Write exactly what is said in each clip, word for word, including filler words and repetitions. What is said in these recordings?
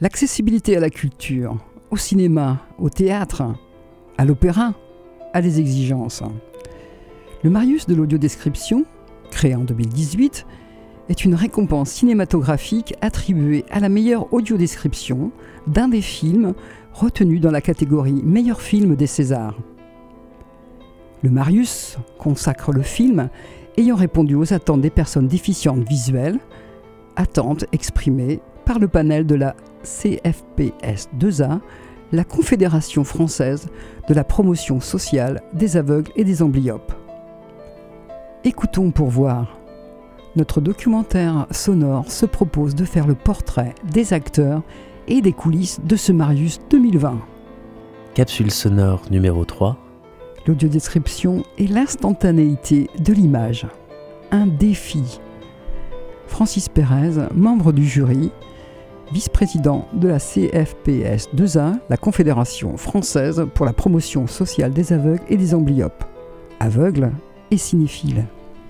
L'accessibilité à la culture, au cinéma, au théâtre, à l'opéra, a des exigences. Le Marius de l'audiodescription, créé en deux mille dix-huit, est une récompense cinématographique attribuée à la meilleure audiodescription d'un des films retenus dans la catégorie meilleur film des Césars. Le Marius consacre le film ayant répondu aux attentes des personnes déficientes visuelles, attentes exprimées par le panel de la C F P S deux A, la Confédération française de la promotion sociale des aveugles et des amblyopes. Écoutons pour voir. Notre documentaire sonore se propose de faire le portrait des acteurs et des coulisses de ce Marius deux mille vingt. Capsule sonore numéro trois. L'audiodescription et l'instantanéité de l'image. Un défi. Francis Pérez, membre du jury, vice-président de la C F P S deux A, la Confédération française pour la promotion sociale des aveugles et des amblyopes. Aveugles et cinéphiles.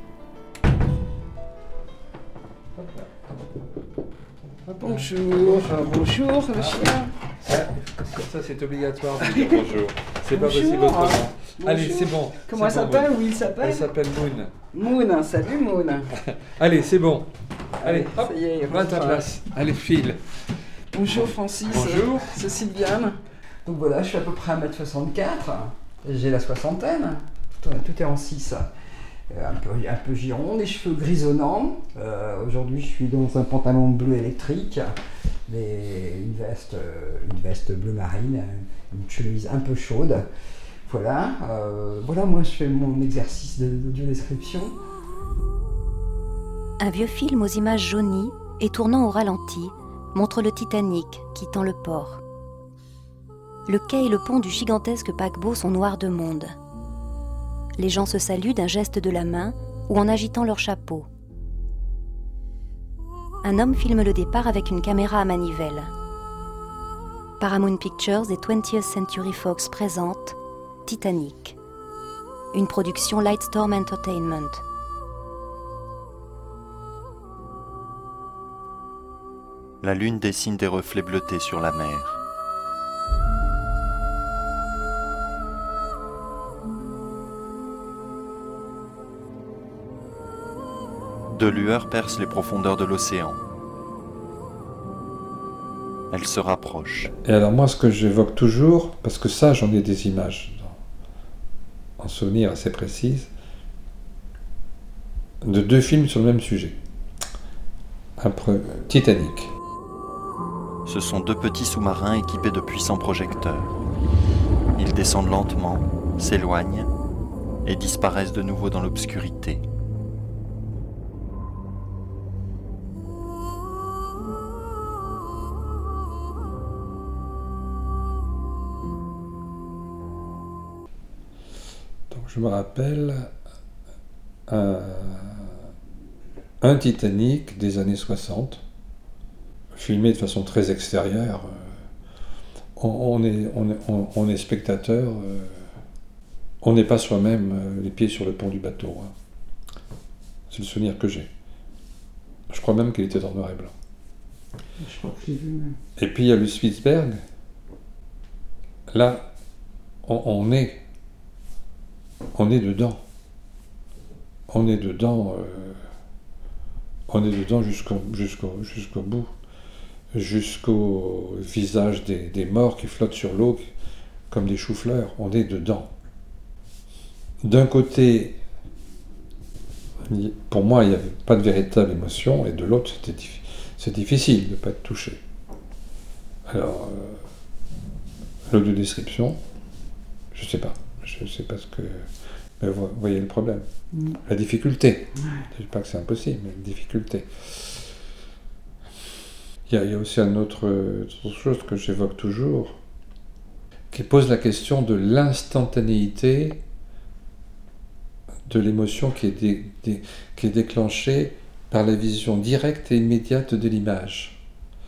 Bonjour, bonjour le chien. Ça c'est obligatoire de dire bonjour. C'est pas Bonjour. possible autrement. Bonjour. Allez, c'est bon. Comment elle C'est bon, s'appelle Moon. ou il s'appelle Elle s'appelle Moon. Moon, salut Moon. Allez, c'est bon. Allez, Allez, hop, ça y est, va à ta rentre. place. Allez, file. Bonjour Francis. Bonjour. C'est Sylviane. Donc voilà, je suis à peu près un mètre soixante-quatre. J'ai la soixantaine. Tout, tout est en six. Euh, un, peu, un peu giron, des cheveux grisonnants. Euh, Aujourd'hui, je suis dans un pantalon bleu électrique, des- une, veste, euh, une veste bleu marine, une chemise un peu chaude. Voilà, euh, voilà, moi je fais mon exercice de- d'audiodescription. Un vieux film aux images jaunies et tournant au ralenti montre le Titanic quittant le port. Le quai et le pont du gigantesque paquebot sont noirs de monde. Les gens se saluent d'un geste de la main ou en agitant leur chapeau. Un homme filme le départ avec une caméra à manivelle. Paramount Pictures et twentieth Century Fox présentent Titanic, une production Lightstorm Entertainment. La lune dessine des reflets bleutés sur la mer. Deux lueurs percent les profondeurs de l'océan. Elles se rapprochent. Et alors moi, ce que j'évoque toujours, parce que ça, j'en ai des images en souvenir assez précises, de deux films sur le même sujet. Un pre- Titanic. Ce sont deux petits sous-marins équipés de puissants projecteurs. Ils descendent lentement, s'éloignent et disparaissent de nouveau dans l'obscurité. Donc je me rappelle un, un Titanic des années soixante, filmé de façon très extérieure. On, on est, on, est, on, on est spectateur, euh, on n'est pas soi-même euh, les pieds sur le pont du bateau. Hein. C'est le souvenir que j'ai. Je crois même qu'il était en noir et blanc. Je crois que j'ai vu. Et puis il y a le Spitzberg. Là, on, on est, on est dedans. On est dedans, euh, on est dedans jusqu'au, jusqu'au, jusqu'au bout, jusqu'au visage des, des morts qui flottent sur l'eau comme des choux-fleurs. On est dedans. D'un côté, pour moi, il n'y avait pas de véritable émotion, et de l'autre, c'était diffi- c'est difficile de ne pas être touché. Alors, euh, l'audiodescription, je ne sais pas. Je ne sais pas ce que... Mais vous voyez le problème. Mm. La difficulté. Je ne dis pas que c'est impossible, mais la difficulté. Il y a, il y a aussi une autre, autre chose que j'évoque toujours, qui pose la question de l'instantanéité de l'émotion qui est, dé, dé, qui est déclenchée par la vision directe et immédiate de l'image.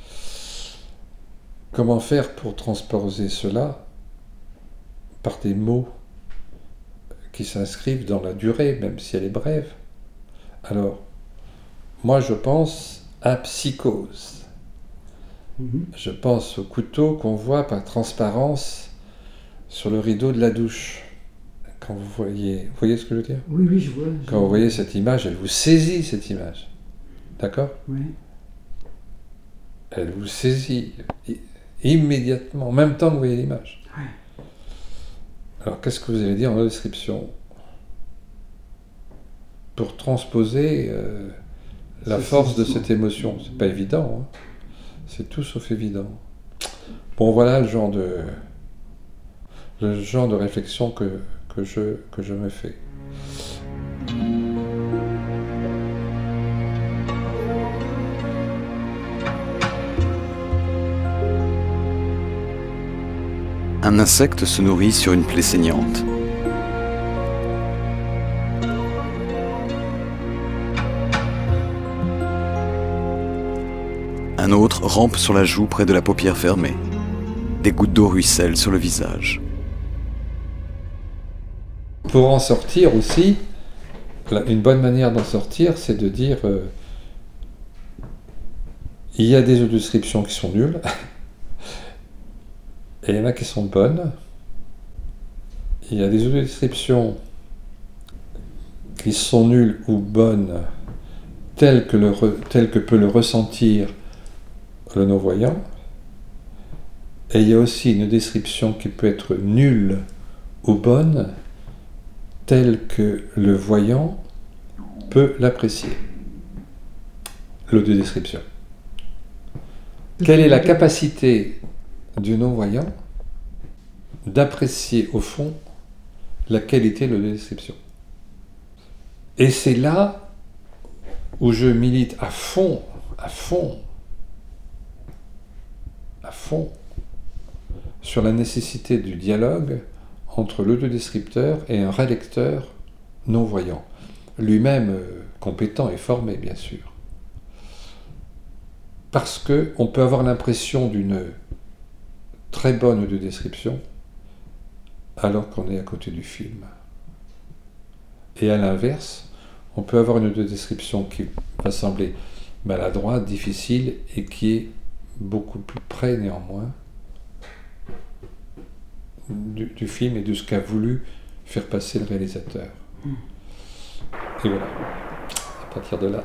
Comment faire pour transposer cela par des mots qui s'inscrivent dans la durée, même si elle est brève? Alors, moi je pense à Psychose, Mhm. je pense au couteau qu'on voit par transparence sur le rideau de la douche. Quand vous voyez, vous voyez ce que je veux dire? Oui, oui, je vois. je Quand vous vois. voyez cette image, elle vous saisit, cette image. D'accord? Oui. Elle vous saisit i- immédiatement, en même temps que vous voyez l'image. Ouais. Alors, qu'est-ce que vous allez dire en description pour transposer euh, la C'est- force c'est- de cette émotion? C'est pas évident, hein. C'est tout sauf évident. Bon, voilà le genre de, le genre de réflexion que, que, je, que je me fais. Un insecte se nourrit sur une plaie saignante. Un autre rampe sur la joue près de la paupière fermée. Des gouttes d'eau ruissellent sur le visage. Pour en sortir aussi, la- une bonne manière d'en sortir, c'est de dire euh, il y a des audiodescriptions qui sont nulles, et il y en a qui sont bonnes. Il y a des audiodescriptions qui sont nulles ou bonnes, telles que, le re- telles que peut le ressentir le non-voyant. Et il y a aussi une description qui peut être nulle ou bonne, telle que le voyant peut l'apprécier. L'audiodescription. Quelle est la capacité du non-voyant d'apprécier au fond la qualité de l'audiodescription? Et c'est là où je milite à fond, à fond, à fond, sur la nécessité du dialogue entre l'audiodescripteur et un relecteur non-voyant, lui-même euh, compétent et formé, bien sûr. Parce qu'on peut avoir l'impression d'une très bonne audiodescription alors qu'on est à côté du film. Et à l'inverse, on peut avoir une audiodescription qui va sembler maladroite, difficile, et qui est beaucoup plus près néanmoins du, du film et de ce qu'a voulu faire passer le réalisateur. Et voilà, à partir de là.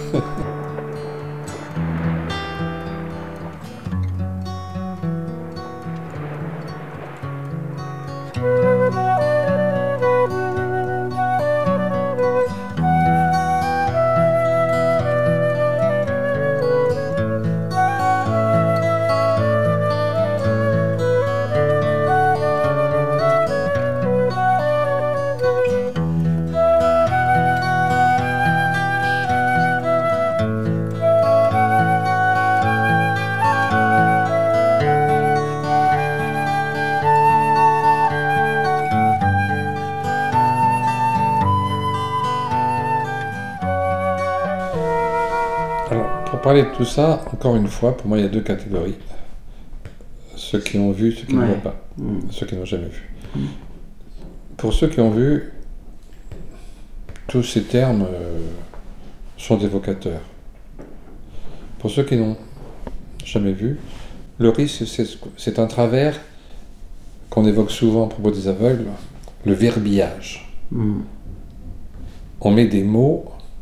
Alors, pour parler de tout ça, encore une fois, pour moi, il y a deux catégories. Ceux qui ont vu, ceux qui ne Ouais. voient pas. Mm. Ceux qui n'ont jamais vu. Mm. Pour ceux qui ont vu, tous ces termes euh, sont évocateurs. Pour ceux qui n'ont jamais vu, le risque, c'est, c'est un travers qu'on évoque souvent à propos des aveugles, le verbiage. Mm. On met des mots,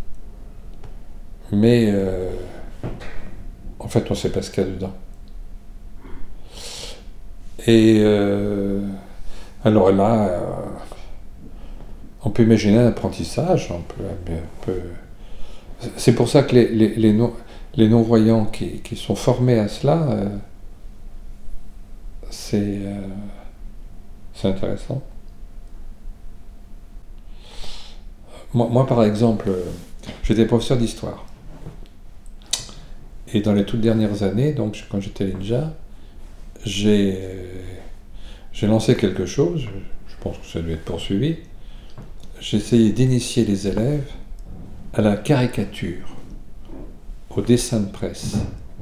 mais euh, en fait, on ne sait pas ce qu'il y a dedans. Et euh, alors là, euh, on peut imaginer un apprentissage. On peut, on peut... C'est pour ça que les, les, les, non, les non-voyants qui, qui sont formés à cela, euh, c'est, euh, c'est intéressant. Moi, moi, par exemple, j'étais professeur d'histoire. Et dans les toutes dernières années, donc quand j'étais à l'I N J A, j'ai, j'ai lancé quelque chose, je pense que ça a dû être poursuivi. J'ai essayé d'initier les élèves à la caricature, au dessin de presse.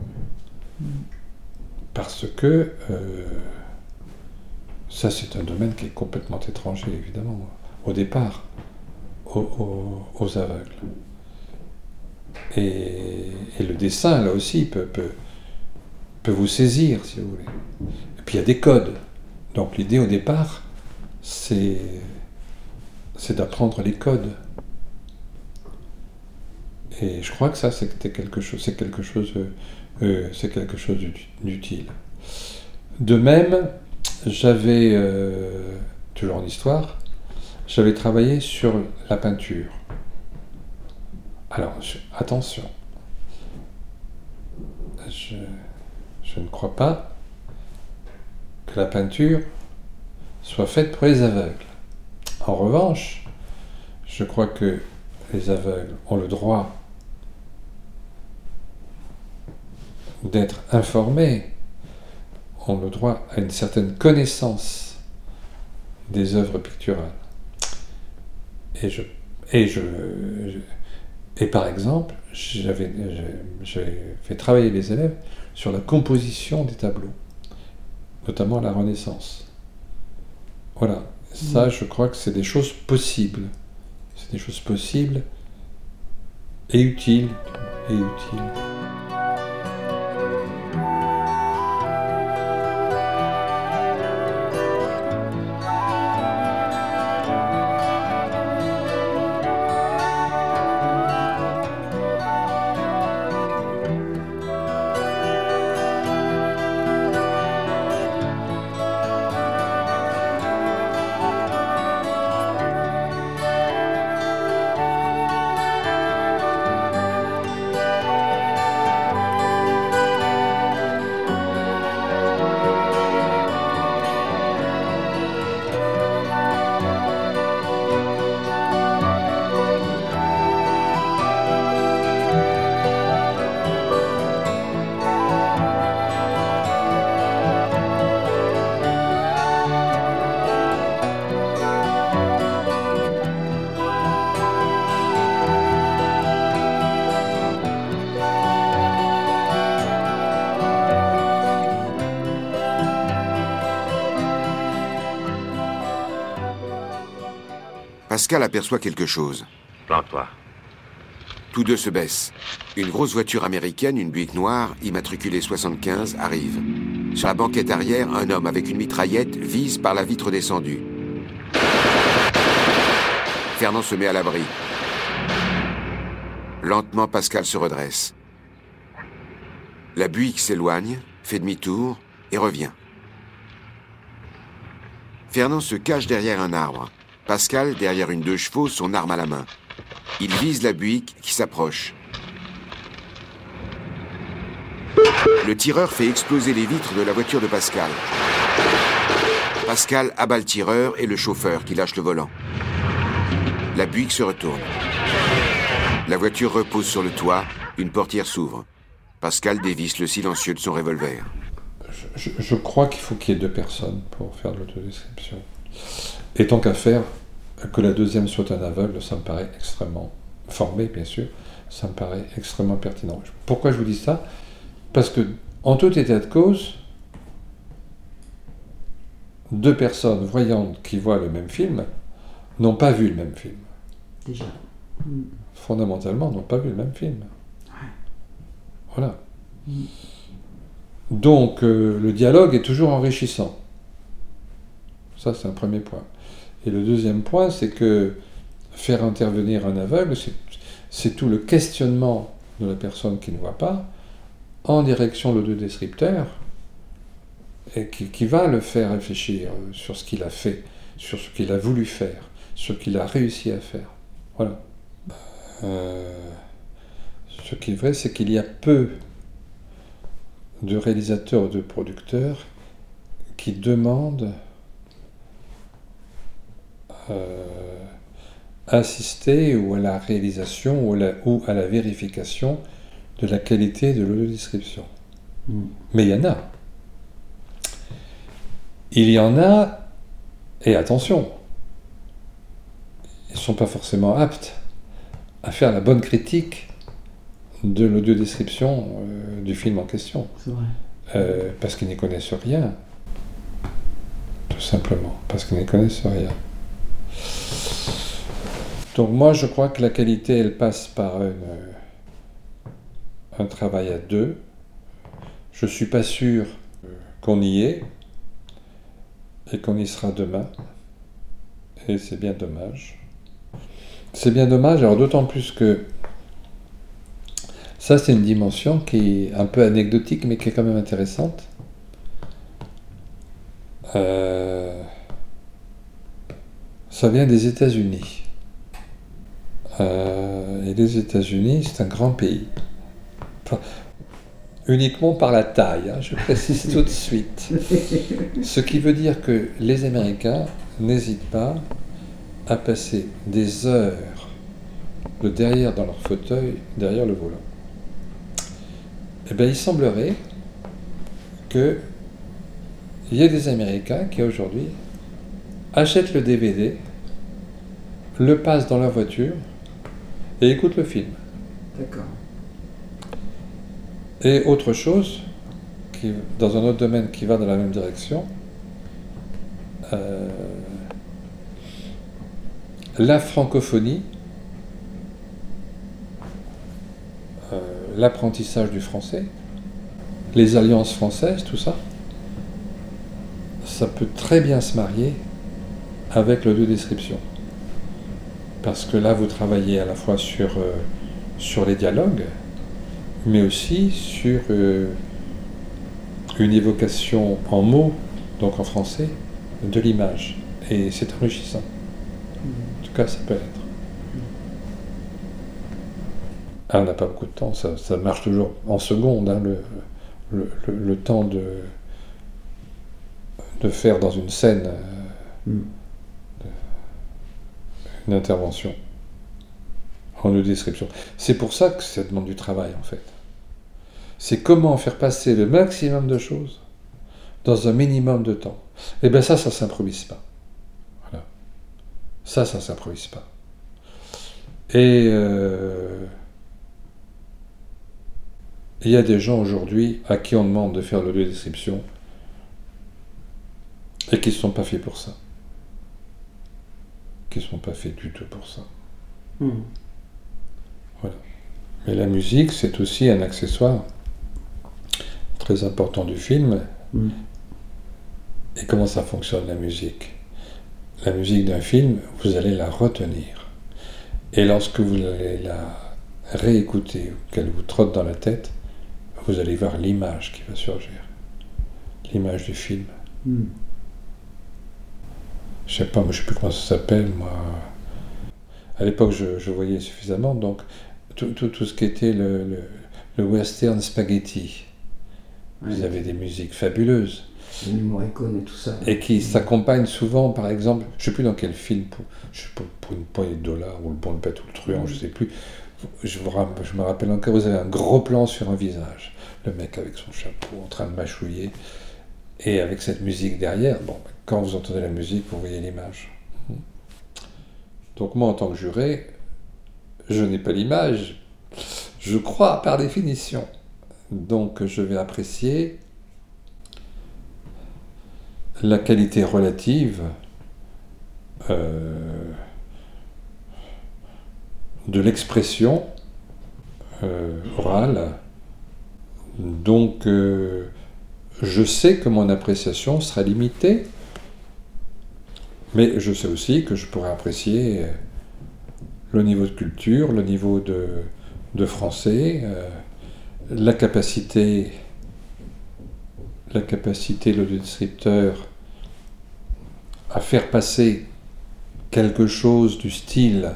Parce que euh, ça, c'est un domaine qui est complètement étranger, évidemment, au départ, aux, aux, aux aveugles. Et, et le dessin, là aussi, peut, peut, peut vous saisir, si vous voulez. Et puis il y a des codes. Donc l'idée au départ, c'est, c'est d'apprendre les codes. Et je crois que ça, c'était quelque chose, c'est quelque chose, euh, c'est quelque chose d'utile. De même, j'avais, euh, toujours en histoire, j'avais travaillé sur la peinture. Alors, je, attention, je, je ne crois pas que la peinture soit faite pour les aveugles. En revanche, je crois que les aveugles ont le droit d'être informés, ont le droit à une certaine connaissance des œuvres picturales. Et je, et je, je et par exemple, j'avais, j'avais fait travailler les élèves sur la composition des tableaux, notamment à la Renaissance. Voilà, ça, je crois que c'est des choses possibles. C'est des choses possibles et utiles, et utiles. Pascal aperçoit quelque chose. Plante-toi. Tous deux se baissent. Une grosse voiture américaine, une Buick noire, immatriculée soixante-quinze, arrive. Sur la banquette arrière, un homme avec une mitraillette vise par la vitre descendue. Fernand se met à l'abri. Lentement, Pascal se redresse. La Buick s'éloigne, fait demi-tour et revient. Fernand se cache derrière un arbre. Pascal, derrière une deux chevaux, son arme à la main. Il vise la Buick qui s'approche. Le tireur fait exploser les vitres de la voiture de Pascal. Pascal abat le tireur et le chauffeur qui lâche le volant. La Buick se retourne. La voiture repose sur le toit, une portière s'ouvre. Pascal dévisse le silencieux de son revolver. Je, je, je crois qu'il faut qu'il y ait deux personnes pour faire l'autodescription. Et tant qu'à faire, que la deuxième soit un aveugle, ça me paraît extrêmement formé, bien sûr, ça me paraît extrêmement pertinent. Pourquoi je vous dis ça ? Parce que, en tout état de cause, deux personnes voyantes qui voient le même film n'ont pas vu le même film. Déjà. Fondamentalement, n'ont pas vu le même film. Ouais. Voilà. Mm. Donc, euh, le dialogue est toujours enrichissant. Ça, c'est un premier point. Et le deuxième point, c'est que faire intervenir un aveugle, c'est, c'est tout le questionnement de la personne qui ne voit pas en direction de l'autodescripteur et qui, qui va le faire réfléchir sur ce qu'il a fait, sur ce qu'il a voulu faire, sur ce qu'il a réussi à faire. Voilà. Euh, ce qui est vrai, c'est qu'il y a peu de réalisateurs ou de producteurs qui demandent Euh, assister ou à la réalisation ou à la, ou à la vérification de la qualité de l'autodescription. Mm. Mais il y en a. Il y en a, et attention, ils ne sont pas forcément aptes à faire la bonne critique de l'audiodescription euh, du film en question. C'est vrai. Euh, parce qu'ils n'y connaissent rien. Tout simplement, parce qu'ils n'y connaissent rien. Donc moi je crois que la qualité elle passe par une, un travail à deux. Je je ne suis pas sûr qu'on y est et qu'on y sera demain. Et c'est bien dommage. C'est bien dommage, alors d'autant plus que ça, c'est une dimension qui est un peu anecdotique, mais qui est quand même intéressante. Euh, ça vient des États-Unis. Euh, et les États-Unis, c'est un grand pays. Enfin, uniquement par la taille, hein, je précise tout de suite. Ce qui veut dire que les Américains n'hésitent pas à passer des heures de derrière dans leur fauteuil, derrière le volant. Eh bien, il semblerait qu'il y ait des Américains qui, aujourd'hui, achètent le D V D, le passent dans leur voiture et écoutent le film. D'accord. Et autre chose, qui, dans un autre domaine qui va dans la même direction, euh, la francophonie, euh, l'apprentissage du français, les alliances françaises, tout ça, ça peut très bien se marier avec l'audiodescription. Parce que là, vous travaillez à la fois sur, euh, sur les dialogues, mais aussi sur euh, une évocation en mots, donc en français, de l'image. Et c'est enrichissant. En tout cas, ça peut être. Ah, on n'a pas beaucoup de temps, ça, ça marche toujours en secondes, hein, le, le, le, le temps de, de faire dans une scène euh, mm. de, une intervention en audio-description. C'est pour ça que ça demande du travail, en fait. C'est comment faire passer le maximum de choses dans un minimum de temps. Et bien ça, ça ne s'improvise pas. Voilà. Ça, ça ne s'improvise pas. Et euh, il y a des gens aujourd'hui à qui on demande de faire l'audio-description et qui ne sont pas faits pour ça. Qui ne sont pas faits du tout pour ça. Mmh. Voilà. Mais la musique, c'est aussi un accessoire très important du film. Mmh. Et comment ça fonctionne, la musique ? La musique d'un film, vous allez la retenir. Et lorsque vous allez la réécouter, qu'elle vous trotte dans la tête, vous allez voir l'image qui va surgir. L'image du film. Mmh. Je sais pas, moi, je sais plus comment ça s'appelle, moi. À l'époque, je, je voyais suffisamment, donc tout, tout, tout ce qui était le, le, le western spaghetti. Vous avez des musiques fabuleuses. Le Morricone et tout ça. Et qui s'accompagnent souvent, par exemple, je ne sais plus dans quel film, pour, je sais pas, pour une poignée de dollars, ou le bon le pète ou le truand, mmh. je ne sais plus. Je, vous, je me rappelle encore, vous avez un gros plan sur un visage. Le mec avec son chapeau en train de mâchouiller. Et avec cette musique derrière, bon, quand vous entendez la musique, vous voyez l'image. Donc moi, en tant que juré, je n'ai pas l'image. Je crois par définition. Donc je vais apprécier la qualité relative euh, de l'expression euh, orale. Donc euh, je sais que mon appréciation sera limitée, mais je sais aussi que je pourrai apprécier le niveau de culture, le niveau de, de français, euh, la capacité, la capacité de l'audiodescripteur à faire passer quelque chose du style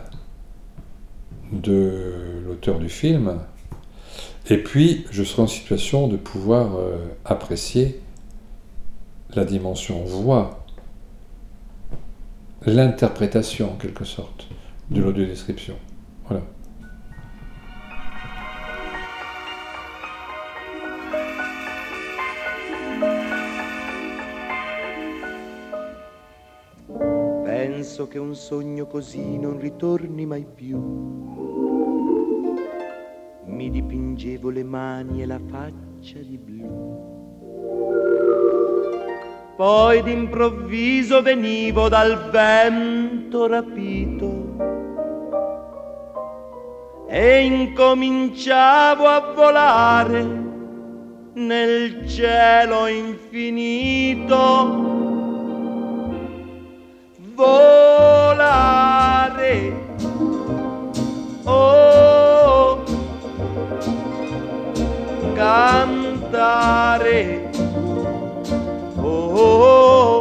de l'auteur du film, et puis je serai en situation de pouvoir euh, apprécier la dimension voix, l'interprétation en quelque sorte de l'audiodescription. Voilà. Penso che un sogno così non ritorni mai più. Mi dipingevo le mani e la faccia di blu. Poi d'improvviso venivo dal vento rapito e incominciavo a volare nel cielo infinito. Volare, oh, cantare, oh,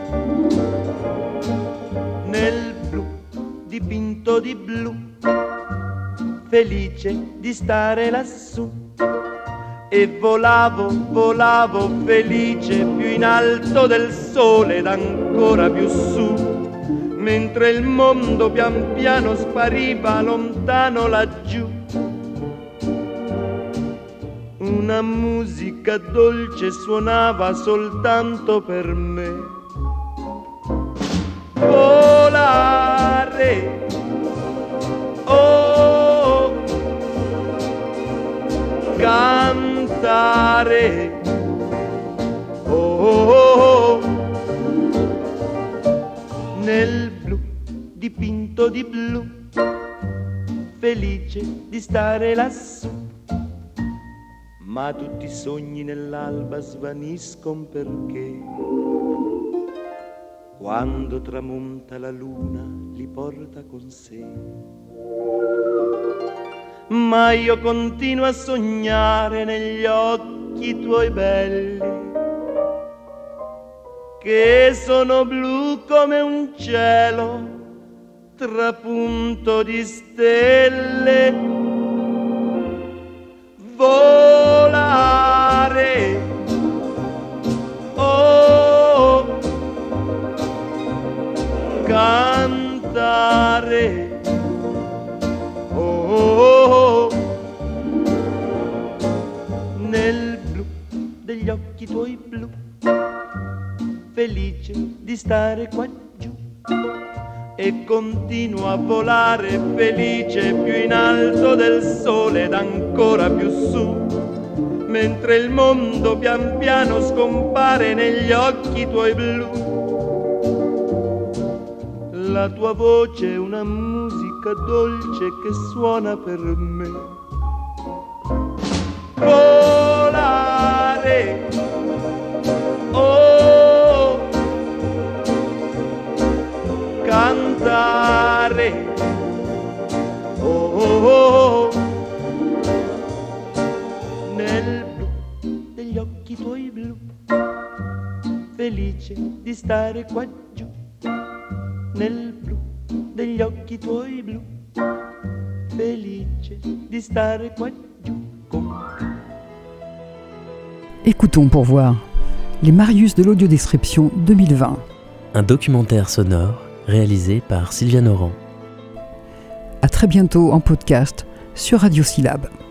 nel blu dipinto di blu, felice di stare lassù. E volavo, volavo felice più in alto del sole ed ancora più su, mentre il mondo pian piano spariva lontano laggiù. Una musica dolce suonava soltanto per me. Volare, oh, cantare, oh, nel blu dipinto di blu, felice di stare lassù. Ma tutti i sogni nell'alba svaniscono perché quando tramonta la luna li porta con sé. Ma io continuo a sognare negli occhi tuoi belli, che sono blu come un cielo trapunto di stelle. Volare, oh, cantare, oh, nel blu degli occhi tuoi blu, felice di stare qua giù. E continuo a volare felice più in alto del sole ed ancora più su, mentre il mondo pian piano scompare negli occhi tuoi blu. La tua voce è una musica dolce che suona per me. Volare, oh, cantare, oh, oh, oh, nel blu degli occhi tuoi blu, felice di stare qua giù. Nel blu degli occhi tuoi blu, felice di stare qua giù con te. Écoutons pour voir les Marius de l'audiodescription deux mille vingt. Un documentaire sonore réalisé par Sylviane Oran. À très bientôt en podcast sur Radio Syllab.